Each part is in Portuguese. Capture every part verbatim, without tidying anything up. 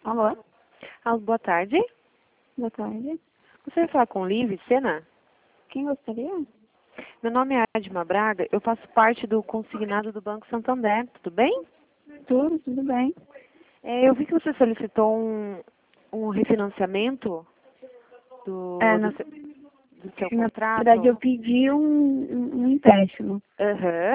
Alô? Alô, boa tarde. Boa tarde. Você vai falar com Liv Sena? Quem gostaria? Meu nome é Adma Braga, eu faço parte do consignado do Banco Santander, tudo bem? Tudo, tudo bem. É, eu vi que você solicitou um, um refinanciamento do, É, do, na, seu, do seu na contrato. verdade, eu pedi um, um, um empréstimo. Aham.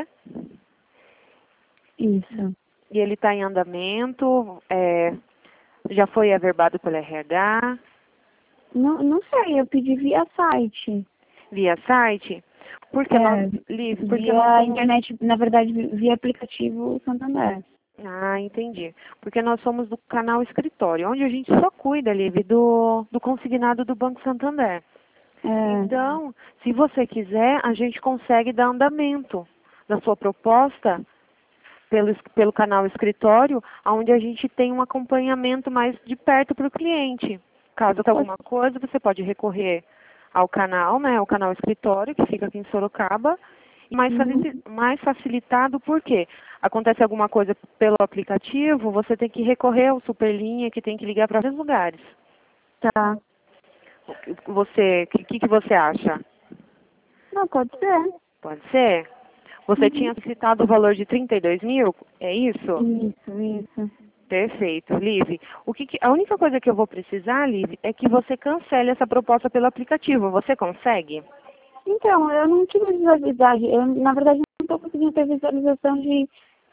Isso. E ele está em andamento, é, já foi averbado pelo R H, Não, não sei, eu pedi via site. via site? Porque nós, É, Liv, porque nós via somos... internet, na verdade, via aplicativo Santander. Ah, entendi. Porque nós somos do canal Escritório, onde a gente só cuida, Liv, do, do consignado do Banco Santander. É, Então, se você quiser, a gente consegue dar andamento da sua proposta pelo, es- pelo canal Escritório, onde a gente tem um acompanhamento mais de perto para o cliente. Caso tenha alguma coisa, você pode recorrer ao canal, né, ao canal Escritório, que fica aqui em Sorocaba, e mais, uhum, fali- mais facilitado porque acontece alguma coisa pelo aplicativo, você tem que recorrer ao Superlinha, que tem que ligar para vários lugares. tá. O que Você, o que, que você acha? Não, pode ser. Pode ser? Você Uhum. tinha citado o valor de trinta e dois mil? É isso? Isso, isso. Perfeito, Liv. O que que- a única coisa que eu vou precisar, Liv, é que você cancele essa proposta pelo aplicativo. Você consegue? Então, eu não tive visualidade, eu, na verdade, não estou conseguindo ter visualização de,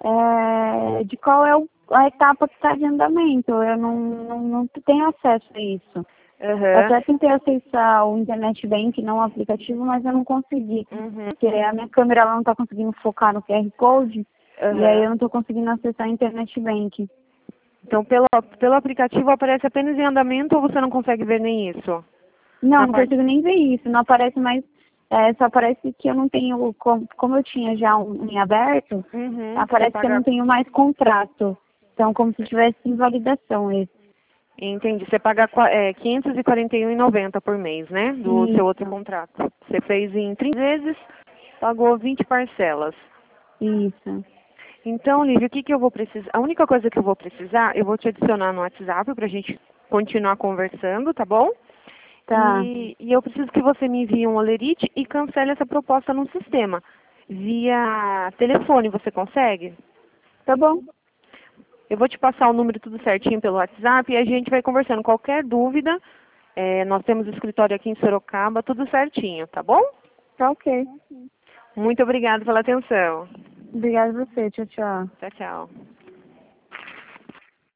é, de qual é o, a etapa que está de andamento. Eu não, não, não tenho acesso a isso. Eu Aham. até tentei acessar o Internet Bank, não o aplicativo, mas eu não consegui. Uhum. Porque a minha câmera ela não está conseguindo focar no Q R Code, e aí eu Aham. não estou conseguindo acessar o Internet Bank. Então, pelo, pelo aplicativo aparece apenas em andamento ou você não consegue ver nem isso? Não, Na não parte... consigo nem ver isso. Não aparece mais, é, só aparece que eu não tenho, como, como eu tinha já um em aberto, Uhum. Você aparece que eu paga... não tenho mais contrato. Então, como se tivesse invalidação esse. Entendi. Você paga qua- é, quinhentos e quarenta e um reais e noventa por mês, né? Do seu outro Isso, contrato. Você fez em trinta vezes, pagou vinte parcelas. isso. Então, Lívia, o que, que eu vou precisar? A única coisa que eu vou precisar, eu vou te adicionar no WhatsApp para a gente continuar conversando, tá bom? Tá, E, e eu preciso que você me envie um olerite e cancele essa proposta no sistema. Via telefone, você consegue? tá bom. Eu vou te passar o número tudo certinho pelo WhatsApp e a gente vai conversando. Qualquer dúvida, eh, nós temos escritório aqui em Sorocaba, tudo certinho, tá bom? Tá ok. Muito obrigada pela atenção. Obrigada a você. Tchau, tchau. Tchau, tchau.